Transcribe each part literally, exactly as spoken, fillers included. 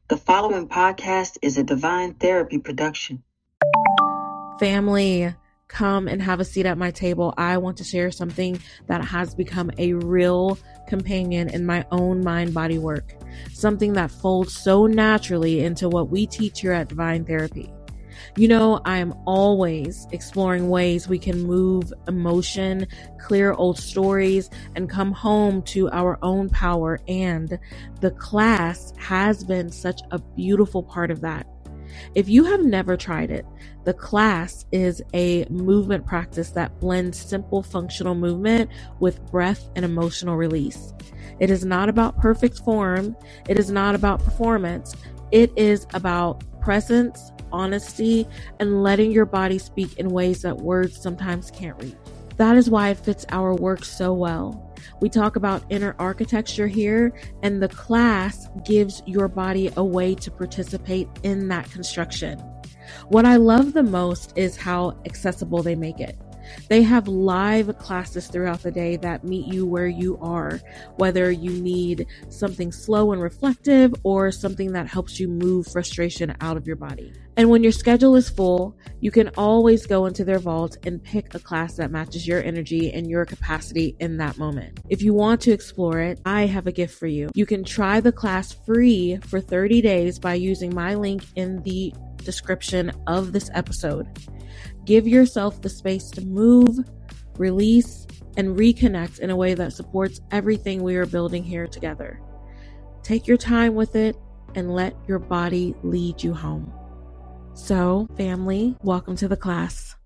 The following podcast is a Divine Therapy production. Family, come and have a seat at my table. I want to share something that has become a real companion in my own mind-body work. Something that folds so naturally into what we teach here at Divine Therapy. You know, I am always exploring ways we can move emotion, clear old stories, and come home to our own power. And the class has been such a beautiful part of that. If you have never tried it, the class is a movement practice that blends simple functional movement with breath and emotional release. It is not about perfect form. It is not about performance. It is about presence, honesty, and letting your body speak in ways that words sometimes can't reach. That is why it fits our work so well. We talk about inner architecture here, and the class gives your body a way to participate in that construction. What I love the most is how accessible they make it. They have live classes throughout the day that meet you where you are, whether you need something slow and reflective or something that helps you move frustration out of your body. And when your schedule is full, you can always go into their vault and pick a class that matches your energy and your capacity in that moment. If you want to explore it, I have a gift for you. You can try the class free for thirty days by using my link in the description of this episode. Give yourself the space to move, release, and reconnect in a way that supports everything we are building here together. Take your time with it and let your body lead you home. So, family, welcome to the class.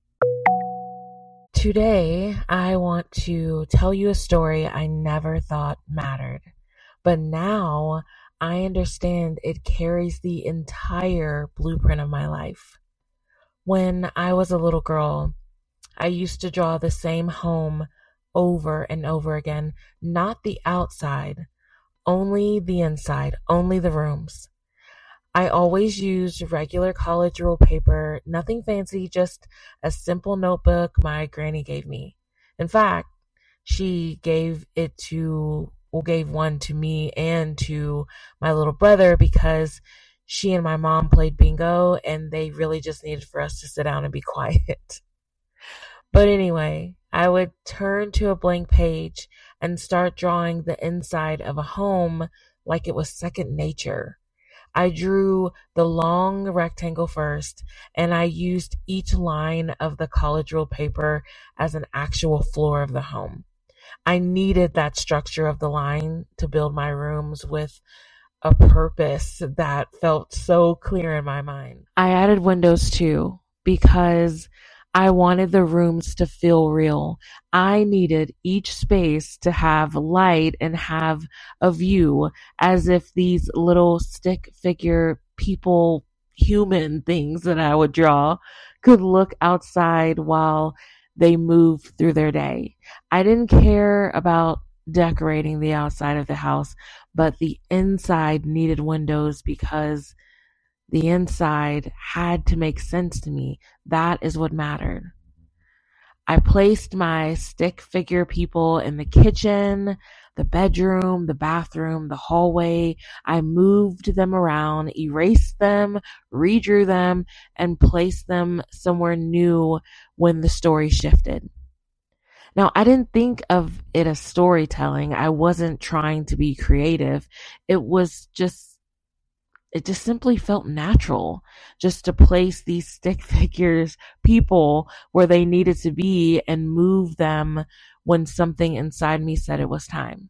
Today, I want to tell you a story I never thought mattered, but now I understand it carries the entire blueprint of my life. When I was a little girl, I used to draw the same home over and over again, not the outside, only the inside, only the rooms. I always used regular college rule paper, nothing fancy, just a simple notebook my granny gave me. In fact, she gave it to, well, gave one to me and to my little brother because she and my mom played bingo and they really just needed for us to sit down and be quiet. But anyway, I would turn to a blank page and start drawing the inside of a home like it was second nature. I drew the long rectangle first, and I used each line of the college rule paper as an actual floor of the home. I needed that structure of the line to build my rooms with a purpose that felt so clear in my mind. I added windows too because I wanted the rooms to feel real. I needed each space to have light and have a view, as if these little stick figure people, human things that I would draw could look outside while they moved through their day. I didn't care about decorating the outside of the house, but the inside needed windows because the inside had to make sense to me. That is what mattered. I placed my stick figure people in the kitchen, the bedroom, the bathroom, the hallway. I moved them around, erased them, redrew them, and placed them somewhere new when the story shifted. Now, I didn't think of it as storytelling. I wasn't trying to be creative. It was just, it just simply felt natural just to place these stick figures, people, where they needed to be and move them when something inside me said it was time.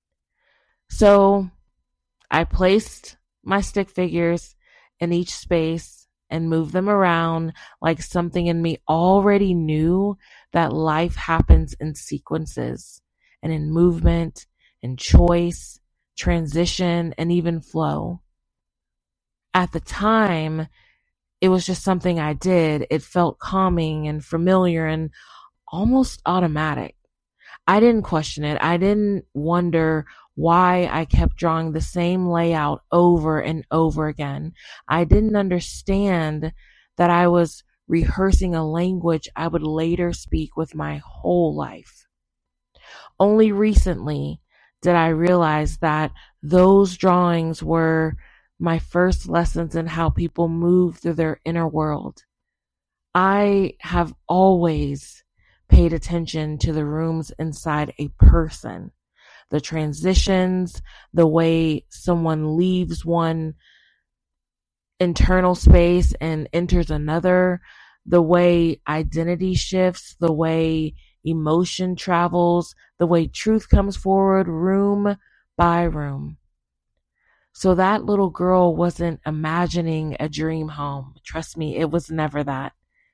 So I placed my stick figures in each space and move them around like something in me already knew that life happens in sequences and in movement and choice, transition, and even flow. At the time, it was just something I did. It felt calming and familiar and almost automatic. I didn't question it. I didn't wonder why I kept drawing the same layout over and over again. I didn't understand that I was rehearsing a language I would later speak with my whole life. Only recently did I realize that those drawings were my first lessons in how people move through their inner world. I have always paid attention to the rooms inside a person, the transitions, the way someone leaves one internal space and enters another, the way identity shifts, the way emotion travels, the way truth comes forward, room by room. So that little girl wasn't imagining a dream home. Trust me, it was never that.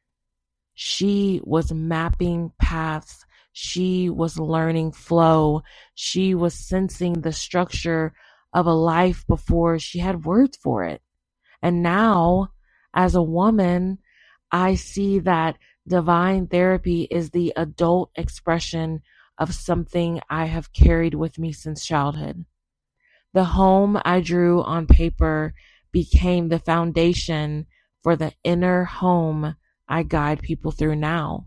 She was mapping paths. She was learning flow. She was sensing the structure of a life before she had words for it. And now, as a woman, I see that divine therapy is the adult expression of something I have carried with me since childhood. The home I drew on paper became the foundation for the inner home I guide people through now.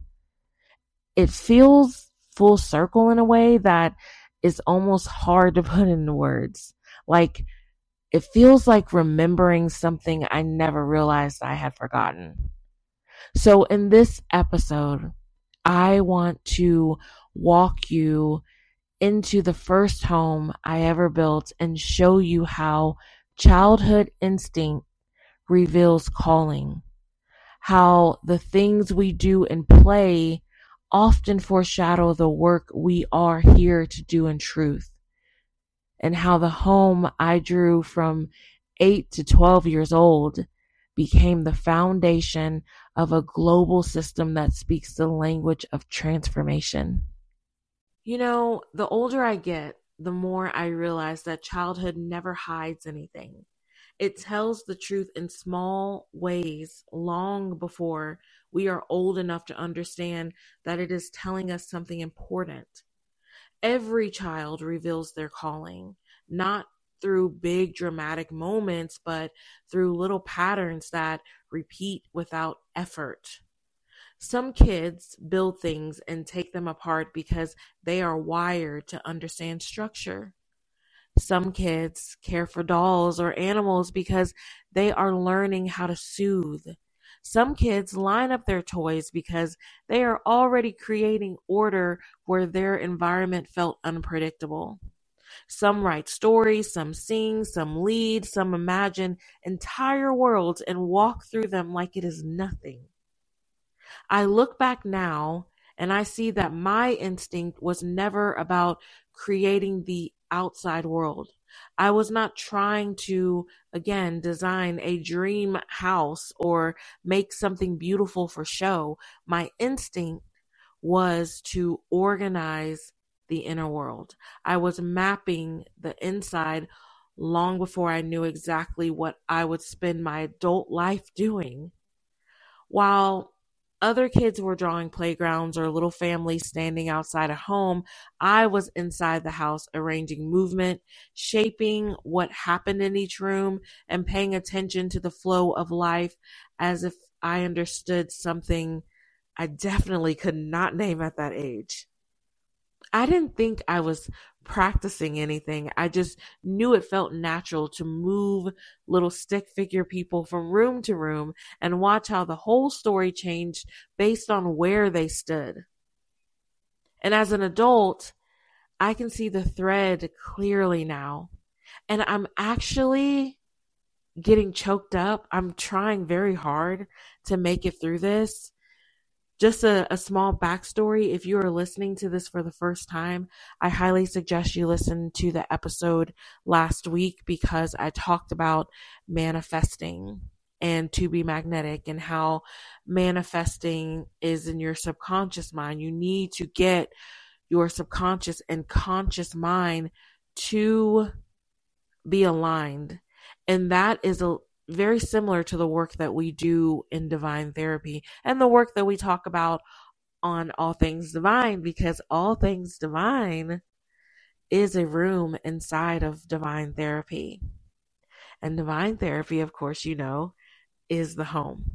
It feels full circle in a way that is almost hard to put into words. Like, it feels like remembering something I never realized I had forgotten. So in this episode, I want to walk you into the first home I ever built and show you how childhood instinct reveals calling, how the things we do in play often foreshadow the work we are here to do in truth, and how the home I drew from eight to twelve years old became the foundation of a global system that speaks the language of transformation. You know, the older I get, the more I realize that childhood never hides anything. It tells the truth in small ways long before we are old enough to understand that it is telling us something important. Every child reveals their calling, not through big dramatic moments, but through little patterns that repeat without effort. Some kids build things and take them apart because they are wired to understand structure. Some kids care for dolls or animals because they are learning how to soothe. Some kids line up their toys because they are already creating order where their environment felt unpredictable. Some write stories, some sing, some lead, some imagine entire worlds and walk through them like it is nothing. I look back now and I see that my instinct was never about creating the outside world. I was not trying to, again, design a dream house or make something beautiful for show. My instinct was to organize the inner world. I was mapping the inside long before I knew exactly what I would spend my adult life doing. While other kids were drawing playgrounds or little families standing outside a home, I was inside the house arranging movement, shaping what happened in each room, and paying attention to the flow of life as if I understood something I definitely could not name at that age. I didn't think I was practicing anything. I just knew it felt natural to move little stick figure people from room to room and watch how the whole story changed based on where they stood. And as an adult, I can see the thread clearly now. And I'm actually getting choked up. I'm trying very hard to make it through this. Just a, a small backstory. If you are listening to this for the first time, I highly suggest you listen to the episode last week because I talked about manifesting and to be magnetic and how manifesting is in your subconscious mind. You need to get your subconscious and conscious mind to be aligned. And that is a very similar to the work that we do in divine therapy and the work that we talk about on All Things Divine, because All Things Divine is a room inside of divine therapy. And divine therapy, of course, you know, is the home.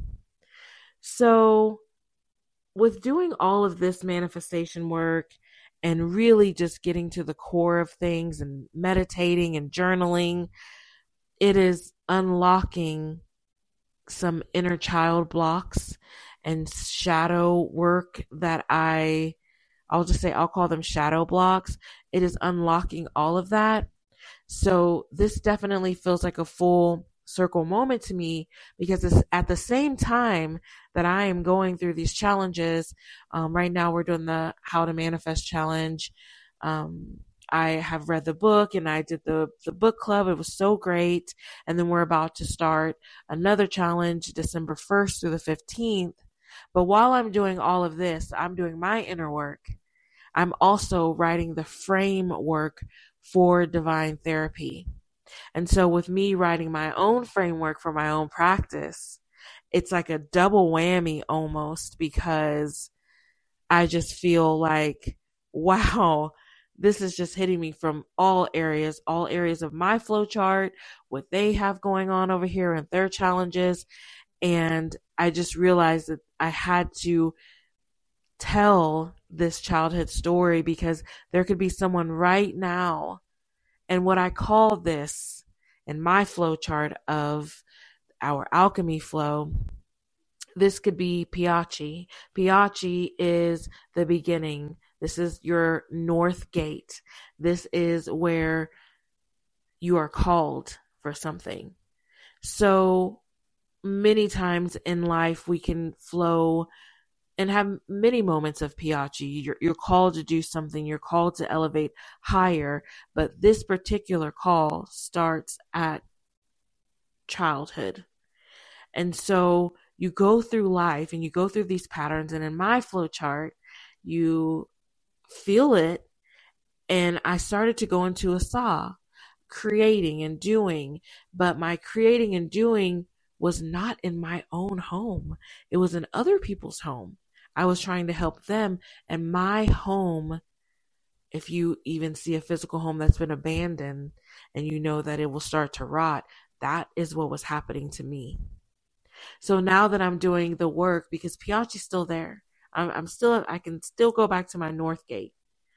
So with doing all of this manifestation work and really just getting to the core of things and meditating and journaling, it is unlocking some inner child blocks and shadow work that I, I'll just say, I'll call them shadow blocks. It is unlocking all of that. So this definitely feels like a full circle moment to me, because it's at the same time that I am going through these challenges. Um, right now we're doing the How to Manifest Challenge. Um, I have read the book and I did the, the book club. It was so great. And then we're about to start another challenge December first through the fifteenth. But while I'm doing all of this, I'm doing my inner work. I'm also writing the framework for divine therapy. And so with me writing my own framework for my own practice, it's like a double whammy almost, because I just feel like, wow, this is just hitting me from all areas, all areas of my flow chart, what they have going on over here and their challenges. And I just realized that I had to tell this childhood story, because there could be someone right now. And what I call this in my flow chart of our alchemy flow, this could be Piachi. Piachi is the beginning. This is your north gate. This is where you are called for something. So many times in life we can flow and have many moments of Piachi. You're, you're called to do something. You're called to elevate higher. But this particular call starts at childhood. And so you go through life and you go through these patterns. And in my flow chart, you feel it. And I started to go into a saw, creating and doing. But my creating and doing was not in my own home. It was in other people's home. I was trying to help them. And my home, if you even see a physical home that's been abandoned and you know that it will start to rot, that is what was happening to me. So now that I'm doing the work, because Piachi's still there, I'm, I'm still, I can still go back to my north gate.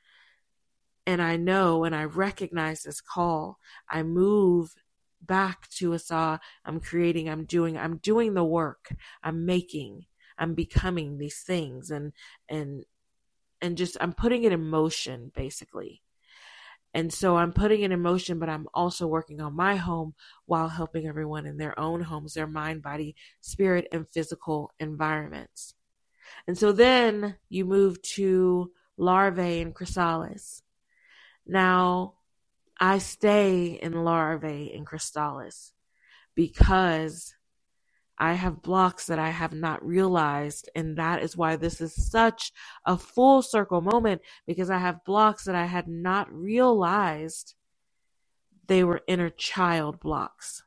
And I know and I recognize this call. I move back to a saw. I'm creating, I'm doing, I'm doing the work. I'm making, I'm becoming these things, and, and, and just, I'm putting it in motion basically. And so I'm putting it in motion, but I'm also working on my home while helping everyone in their own homes, their mind, body, spirit, and physical environments. And so then you move to larvae and chrysalis. Now, I stay in larvae and chrysalis because I have blocks that I have not realized. And that is why this is such a full circle moment, because I have blocks that I had not realized they were inner child blocks.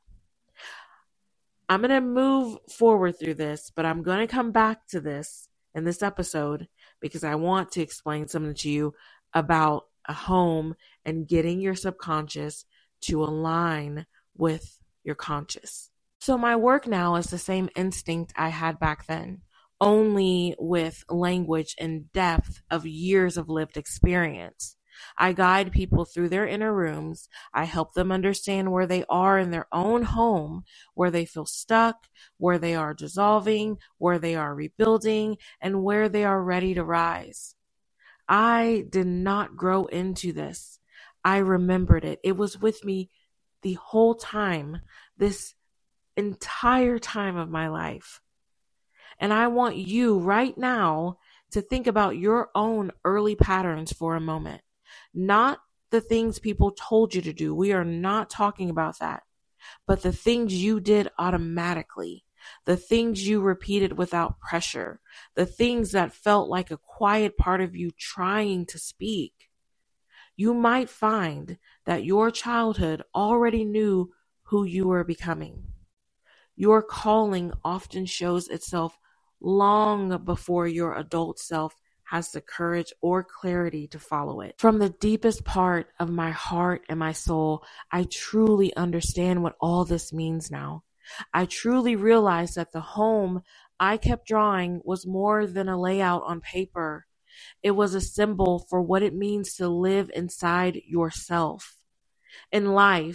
I'm going to move forward through this, but I'm going to come back to this in this episode because I want to explain something to you about a home and getting your subconscious to align with your conscious. So my work now is the same instinct I had back then, only with language and depth of years of lived experience. I guide people through their inner rooms. I help them understand where they are in their own home, where they feel stuck, where they are dissolving, where they are rebuilding, and where they are ready to rise. I did not grow into this. I remembered it. It was with me the whole time, this entire time of my life. And I want you right now to think about your own early patterns for a moment. Not the things people told you to do. We are not talking about that. But the things you did automatically. The things you repeated without pressure. The things that felt like a quiet part of you trying to speak. You might find that your childhood already knew who you were becoming. Your calling often shows itself long before your adult self has the courage or clarity to follow it. From the deepest part of my heart and my soul, I truly understand what all this means now. I truly realize that the home I kept drawing was more than a layout on paper. It was a symbol for what it means to live inside yourself. In life,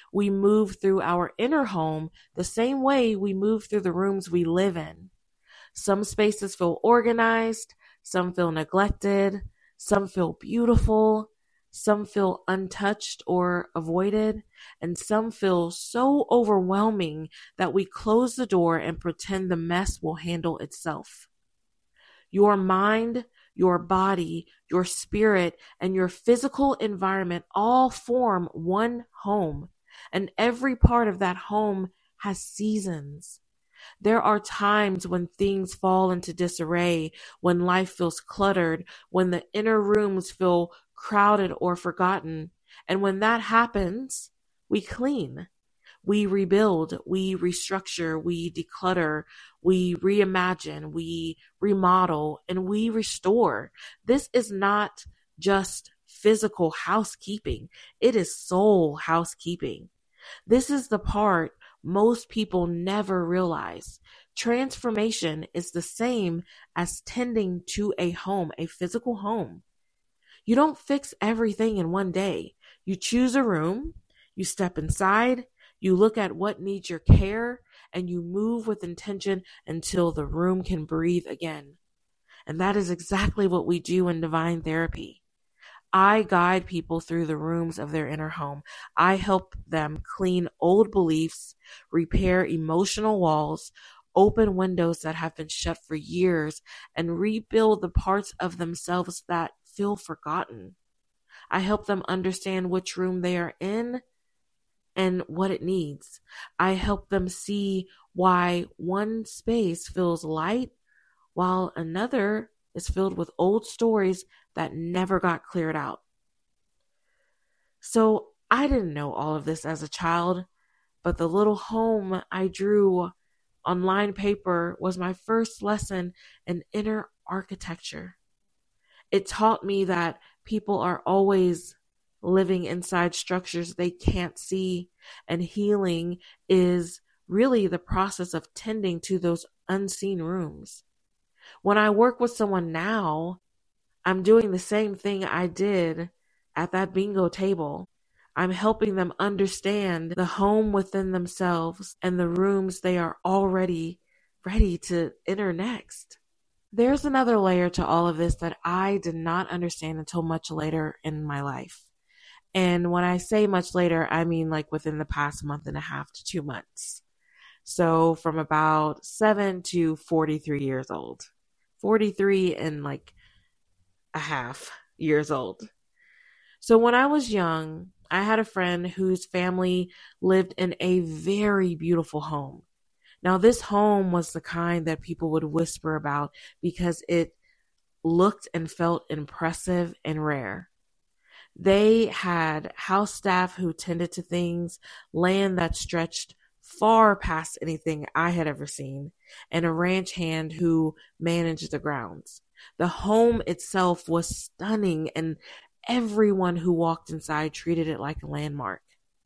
We move through our inner home the same way we move through the rooms we live in. Some spaces feel organized, some feel neglected, some feel beautiful, some feel untouched or avoided, and some feel so overwhelming that we close the door and pretend the mess will handle itself. Your mind, your body, your spirit, and your physical environment all form one home, and every part of that home has seasons. There are times when things fall into disarray, when life feels cluttered, when the inner rooms feel crowded or forgotten. And when that happens, we clean, we rebuild, we restructure, we declutter, we reimagine, we remodel, and we restore. This is not just physical housekeeping. It is soul housekeeping. This is the part most people never realize. Transformation is the same as tending to a home, a physical home. You don't fix everything in one day. You choose a room, you step inside, you look at what needs your care, and you move with intention until the room can breathe again. And that is exactly what we do in Divine Therapy. I guide people through the rooms of their inner home. I help them clean old beliefs, repair emotional walls, open windows that have been shut for years, and rebuild the parts of themselves that feel forgotten. I help them understand which room they are in and what it needs. I help them see why one space feels light while another is filled with old stories that never got cleared out. So I didn't know all of this as a child, but the little home I drew on lined paper was my first lesson in inner architecture. It taught me that people are always living inside structures they can't see, and healing is really the process of tending to those unseen rooms. When I work with someone now, I'm doing the same thing I did at that bingo table. I'm helping them understand the home within themselves and the rooms they are already ready to enter next. There's another layer to all of this that I did not understand until much later in my life. And when I say much later, I mean like within the past month and a half to two months. So from about seven to forty-three years old. forty-three and like a half years old. So when I was young, I had a friend whose family lived in a very beautiful home. Now, this home was the kind that people would whisper about because it looked and felt impressive and rare. They had house staff who tended to things, land that stretched far past anything I had ever seen, and a ranch hand who managed the grounds. The home itself was stunning, and everyone who walked inside treated it like a landmark.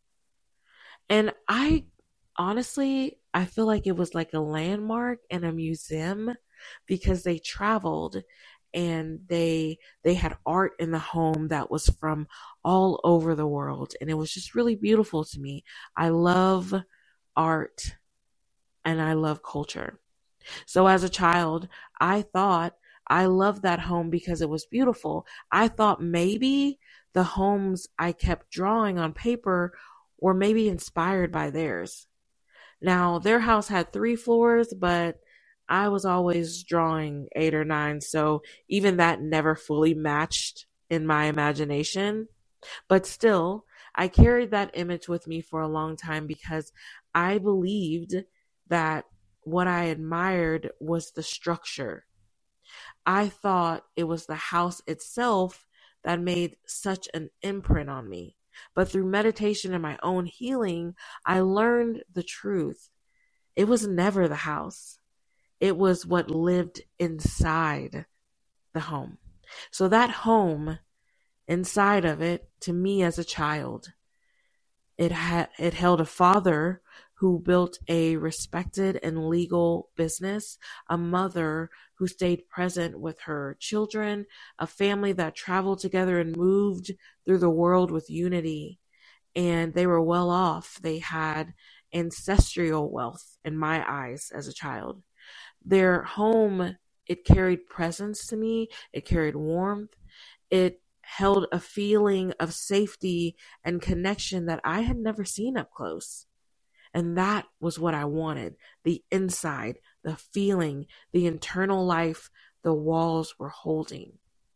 And I honestly, I feel like it was like a landmark and a museum because they traveled and they they had art in the home that was from all over the world, and it was just really beautiful to me. I love art and I love culture. So as a child, I thought I loved that home because it was beautiful. I thought maybe the homes I kept drawing on paper were maybe inspired by theirs. Now, their house had three floors, but I was always drawing eight or nine, so even that never fully matched in my imagination. But still, I carried that image with me for a long time because I believed that what I admired was the structure. I thought it was the house itself that made such an imprint on me. But through meditation and my own healing, I learned the truth. It was never the house. It was what lived inside the home. So that home, inside of it, to me as a child, it had it held a father who built a respected and legal business, a mother who stayed present with her children, a family that traveled together and moved through the world with unity, and they were well off. They had ancestral wealth in my eyes as a child. Their home, it carried presence to me. It carried warmth. It held a feeling of safety and connection that I had never seen up close. And that was what I wanted. The inside, the feeling, the internal life the walls were holding.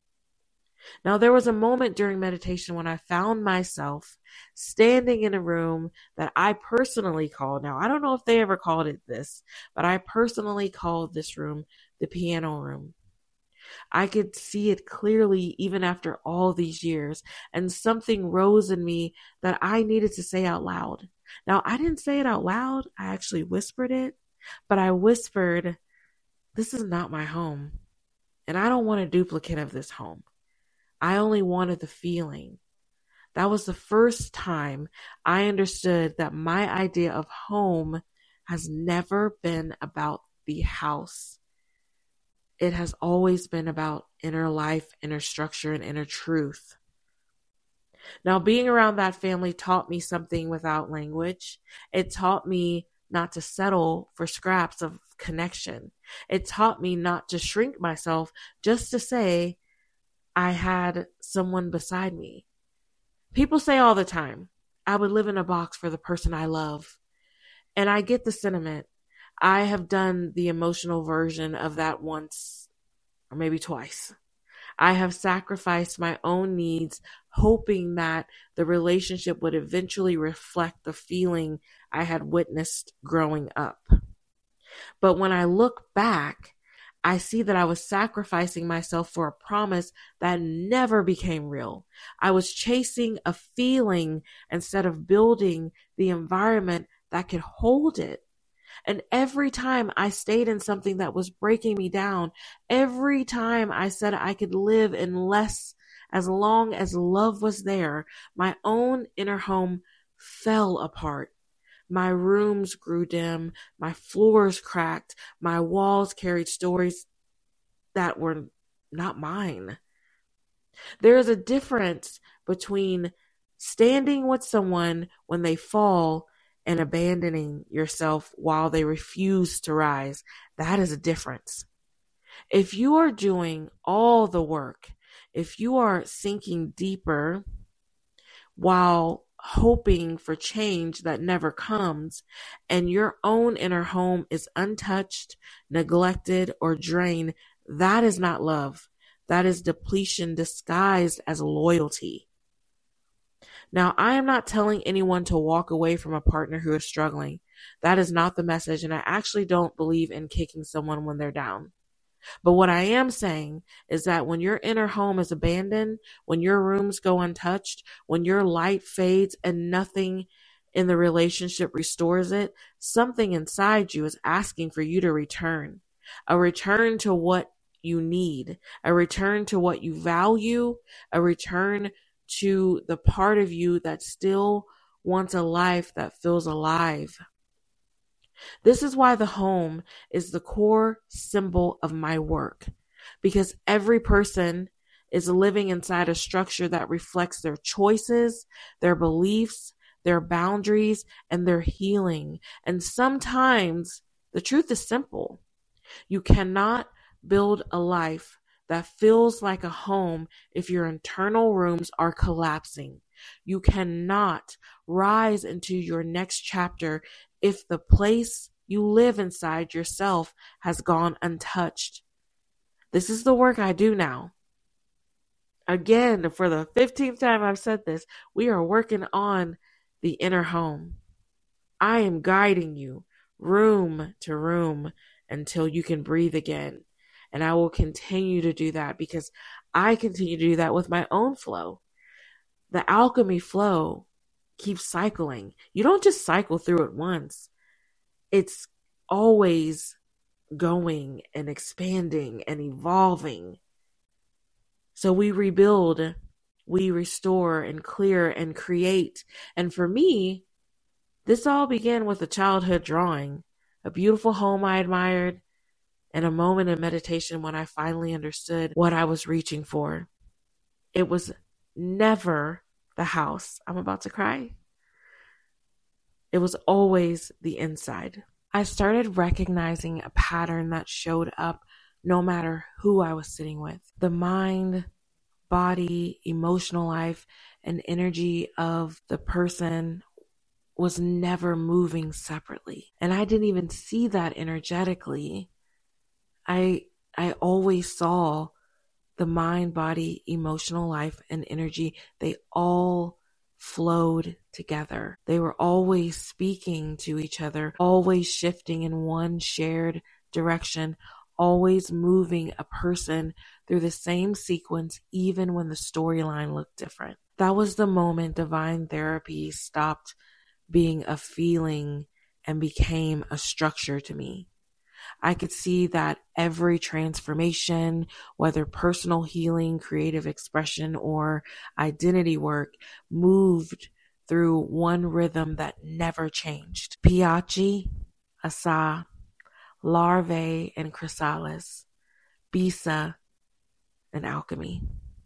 Now, there was a moment during meditation when I found myself standing in a room that I personally called, now I don't know if they ever called it this, but I personally called this room the piano room. I could see it clearly even after all these years, and something rose in me that I needed to say out loud. Now, I didn't say it out loud. I actually whispered it, but I whispered, this is not my home, and I don't want a duplicate of this home. I only wanted the feeling. That was the first time I understood that my idea of home has never been about the house. It has always been about inner life, inner structure, and inner truth. Now, being around that family taught me something without language. It taught me not to settle for scraps of connection. It taught me not to shrink myself just to say I had someone beside me. People say all the time, I would live in a box for the person I love. And I get the sentiment. I have done the emotional version of that once or maybe twice. I have sacrificed my own needs, hoping that the relationship would eventually reflect the feeling I had witnessed growing up. But when I look back, I see that I was sacrificing myself for a promise that never became real. I was chasing a feeling instead of building the environment that could hold it. And every time I stayed in something that was breaking me down, every time I said I could live in less as long as love was there, my own inner home fell apart. My rooms grew dim, my floors cracked, my walls carried stories that were not mine. There is a difference between standing with someone when they fall and abandoning yourself while they refuse to rise. That is a difference. If you are doing all the work, if you are sinking deeper while hoping for change that never comes, and your own inner home is untouched, neglected, or drained, that is not love. That is depletion disguised as loyalty. Now, I am not telling anyone to walk away from a partner who is struggling. That is not the message, and I actually don't believe in kicking someone when they're down. But what I am saying is that when your inner home is abandoned, when your rooms go untouched, when your light fades and nothing in the relationship restores it, something inside you is asking for you to return. A return to what you need, a return to what you value, a return to the part of you that still wants a life that feels alive. This is why the home is the core symbol of my work, because every person is living inside a structure that reflects their choices, their beliefs, their boundaries, and their healing. And sometimes the truth is simple. You cannot build a life that feels like a home if your internal rooms are collapsing. You cannot rise into your next chapter if the place you live inside yourself has gone untouched. This is the work I do now. Again, for the fifteenth time I've said this, we are working on the inner home. I am guiding you room to room until you can breathe again. And I will continue to do that because I continue to do that with my own flow. The alchemy flow keeps cycling. You don't just cycle through it once. It's always going and expanding and evolving. So we rebuild, we restore and clear and create. And for me, this all began with a childhood drawing, a beautiful home I admired, and a moment in meditation when I finally understood what I was reaching for. It was never the house. I'm about to cry. It was always the inside. I started recognizing a pattern that showed up no matter who I was sitting with. The mind, body, emotional life, and energy of the person was never moving separately. And I didn't even see that energetically. I I always saw the mind, body, emotional life, and energy. They all flowed together. They were always speaking to each other, always shifting in one shared direction, always moving a person through the same sequence, even when the storyline looked different. That was the moment divine therapy stopped being a feeling and became a structure to me. I could see that every transformation, whether personal healing, creative expression, or identity work, moved through one rhythm that never changed. Piaci, Asa, Larvae and Chrysalis, Bisa, and Alchemy.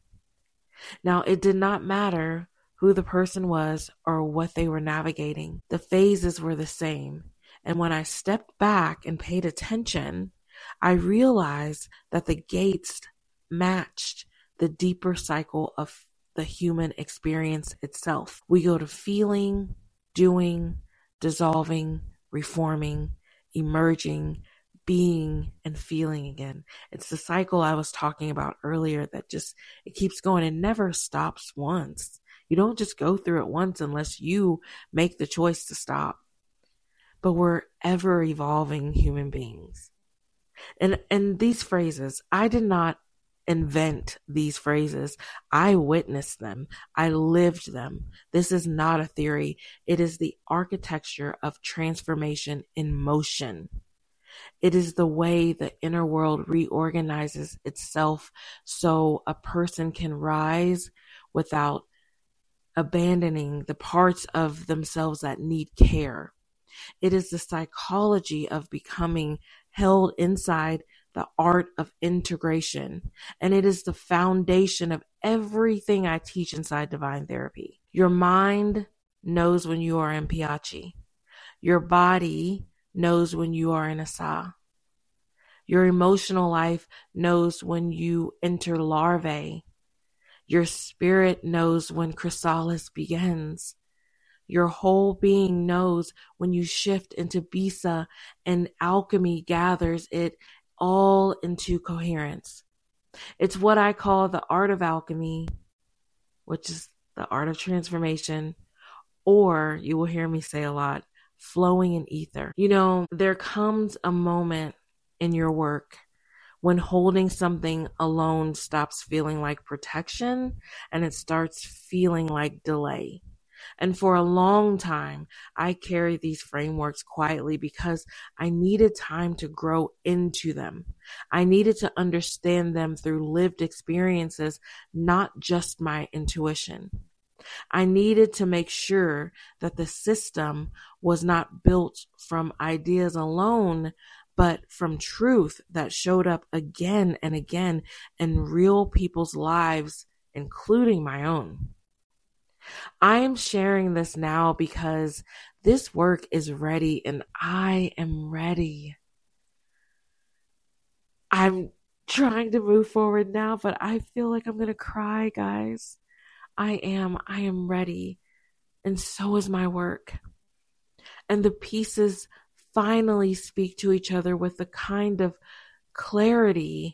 Now, it did not matter who the person was or what they were navigating. The phases were the same. And when I stepped back and paid attention, I realized that the gates matched the deeper cycle of the human experience itself. We go to feeling, doing, dissolving, reforming, emerging, being, and feeling again. It's the cycle I was talking about earlier that just, it keeps going. It never stops once. You don't just go through it once unless you make the choice to stop. But we're ever evolving human beings. And and these phrases, I did not invent these phrases. I witnessed them. I lived them. This is not a theory. It is the architecture of transformation in motion. It is the way the inner world reorganizes itself so a person can rise without abandoning the parts of themselves that need care. It is the psychology of becoming held inside the art of integration. And it is the foundation of everything I teach inside Divine Therapy. Your mind knows when you are in Piaci. Your body knows when you are in Asa. Your emotional life knows when you enter Larvae. Your spirit knows when Chrysalis begins. Your whole being knows when you shift into Bisa, and alchemy gathers it all into coherence. It's what I call the art of alchemy, which is the art of transformation, or you will hear me say a lot, flowing in ether. You know, there comes a moment in your work when holding something alone stops feeling like protection and it starts feeling like delay. And for a long time, I carried these frameworks quietly because I needed time to grow into them. I needed to understand them through lived experiences, not just my intuition. I needed to make sure that the system was not built from ideas alone, but from truth that showed up again and again in real people's lives, including my own. I am sharing this now because this work is ready and I am ready. I'm trying to move forward now, but I feel like I'm going to cry, guys. I am. I am ready. And so is my work. And the pieces finally speak to each other with the kind of clarity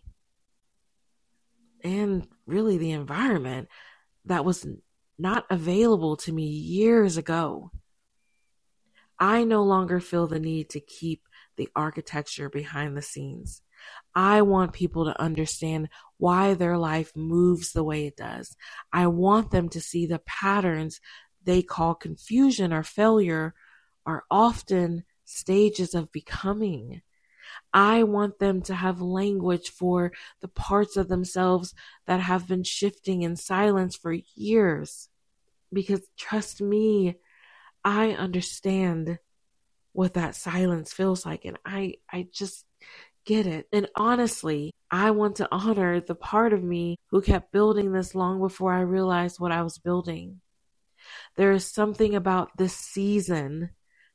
and really the environment that was not available to me years ago. I no longer feel the need to keep the architecture behind the scenes. I want people to understand why their life moves the way it does. I want them to see the patterns they call confusion or failure are often stages of becoming. I want them to have language for the parts of themselves that have been shifting in silence for years. Because trust me, I understand what that silence feels like. And I, I just get it. And honestly, I want to honor the part of me who kept building this long before I realized what I was building. There is something about this season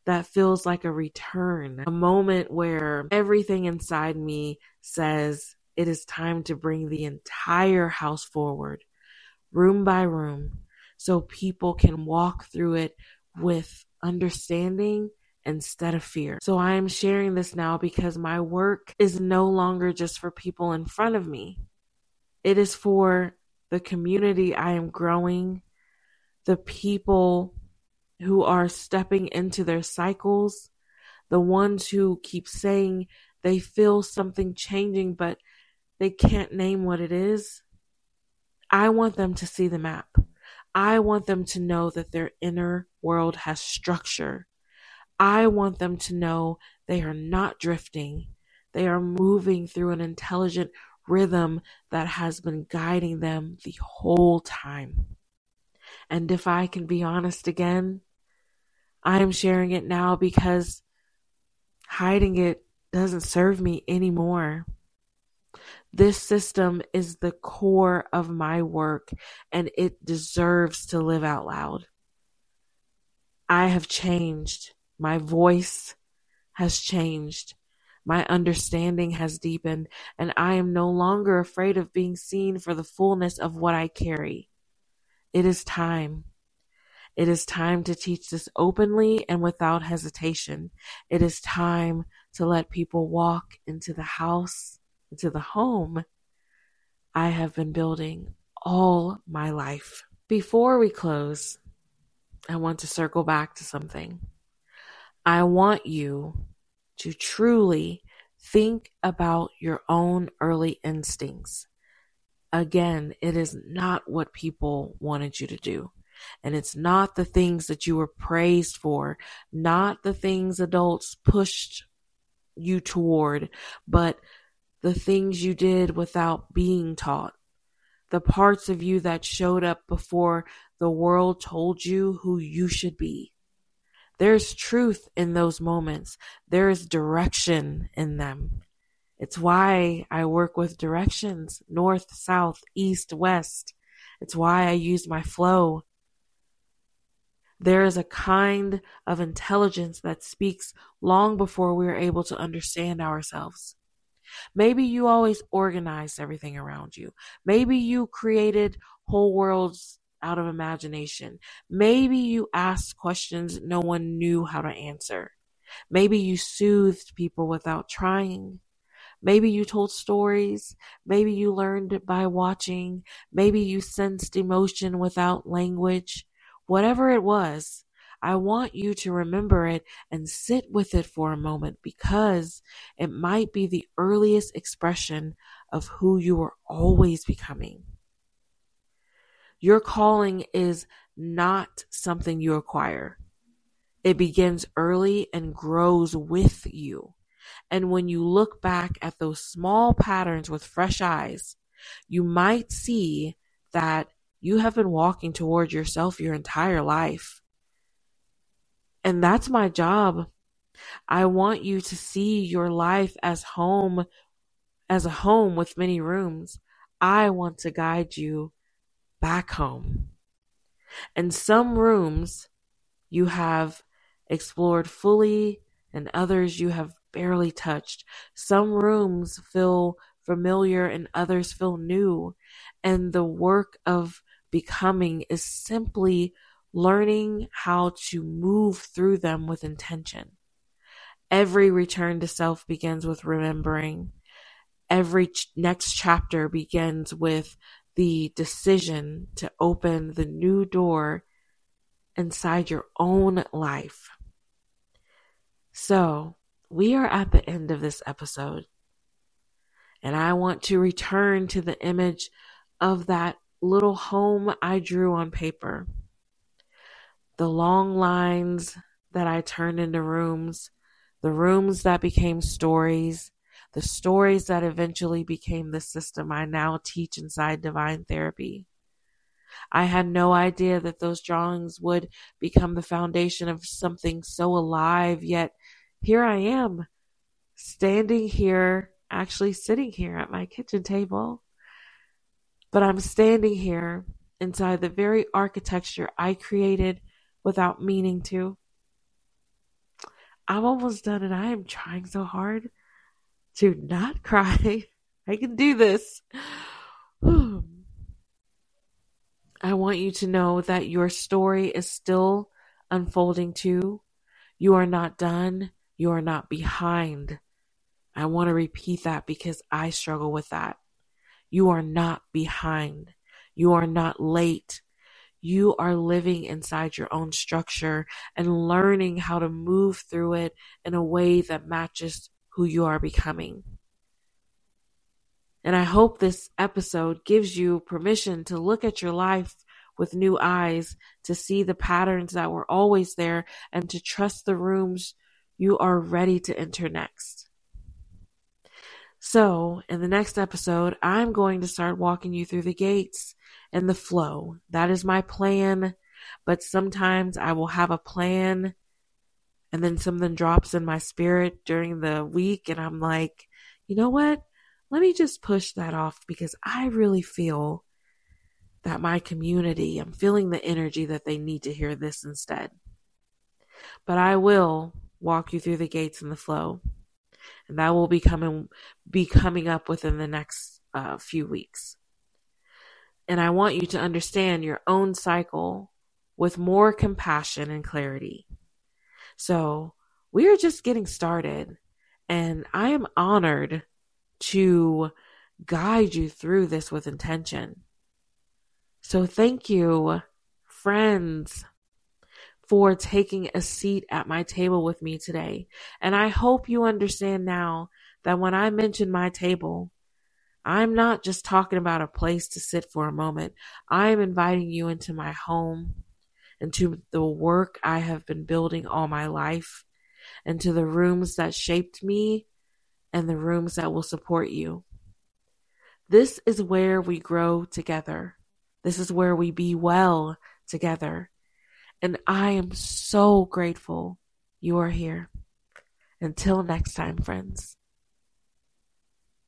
that feels like a return, a moment where everything inside me says it is time to bring the entire house forward, room by room, so people can walk through it with understanding instead of fear. So I am sharing this now because my work is no longer just for people in front of me. It is for the community I am growing, the people who are stepping into their cycles, the ones who keep saying they feel something changing, but they can't name what it is. I want them to see the map. I want them to know that their inner world has structure. I want them to know they are not drifting. They are moving through an intelligent rhythm that has been guiding them the whole time. And if I can be honest again, I am sharing it now because hiding it doesn't serve me anymore. This system is the core of my work, and it deserves to live out loud. I have changed. My voice has changed. My understanding has deepened, and I am no longer afraid of being seen for the fullness of what I carry. It is time. It is time to teach this openly and without hesitation. It is time to let people walk into the house, into the home I have been building all my life. Before we close, I want to circle back to something. I want you to truly think about your own early instincts. Again, it is not what people wanted you to do. And it's not the things that you were praised for, not the things adults pushed you toward, but the things you did without being taught. The parts of you that showed up before the world told you who you should be. There's truth in those moments. There is direction in them. It's why I work with directions, north, south, east, west. It's why I use my flow. There is a kind of intelligence that speaks long before we are able to understand ourselves. Maybe you always organized everything around you. Maybe you created whole worlds out of imagination. Maybe you asked questions no one knew how to answer. Maybe you soothed people without trying. Maybe you told stories. Maybe you learned by watching. Maybe you sensed emotion without language. Whatever it was, I want you to remember it and sit with it for a moment, because it might be the earliest expression of who you are always becoming. Your calling is not something you acquire. It begins early and grows with you. And when you look back at those small patterns with fresh eyes, you might see that you have been walking toward yourself your entire life. And that's my job. I want you to see your life as home, as a home with many rooms. I want to guide you back home. And some rooms you have explored fully, and others you have barely touched. Some rooms feel familiar and others feel new. And the work of becoming is simply learning how to move through them with intention. Every return to self begins with remembering. Every ch- next chapter begins with the decision to open the new door inside your own life. So, we are at the end of this episode, and I want to return to the image of that little home I drew on paper. The long lines that I turned into rooms, the rooms that became stories, the stories that eventually became the system I now teach inside Divine Therapy. I had no idea that those drawings would become the foundation of something so alive, yet here I am, standing here, actually sitting here at my kitchen table. But I'm standing here inside the very architecture I created without meaning to. I'm almost done and I am trying so hard to not cry. I can do this. I want you to know that your story is still unfolding too. You are not done. You are not behind. I want to repeat that because I struggle with that. You are not behind. You are not late. You are living inside your own structure and learning how to move through it in a way that matches who you are becoming. And I hope this episode gives you permission to look at your life with new eyes, to see the patterns that were always there, and to trust the rooms you are ready to enter next. So, in the next episode, I'm going to start walking you through the gates and the flow. That is my plan, but sometimes I will have a plan and then something drops in my spirit during the week and I'm like, you know what? Let me just push that off because I really feel that my community, I'm feeling the energy that they need to hear this instead. But I will walk you through the gates and the flow. And that will be coming, be coming up within the next uh, few weeks. And I want you to understand your own cycle with more compassion and clarity. So we are just getting started. And I am honored to guide you through this with intention. So thank you, friends, for taking a seat at my table with me today. And I hope you understand now that when I mention my table, I'm not just talking about a place to sit for a moment. I'm inviting you into my home, into the work I have been building all my life, into the rooms that shaped me and the rooms that will support you. This is where we grow together. This is where we be well together. And I am so grateful you are here. Until next time, friends.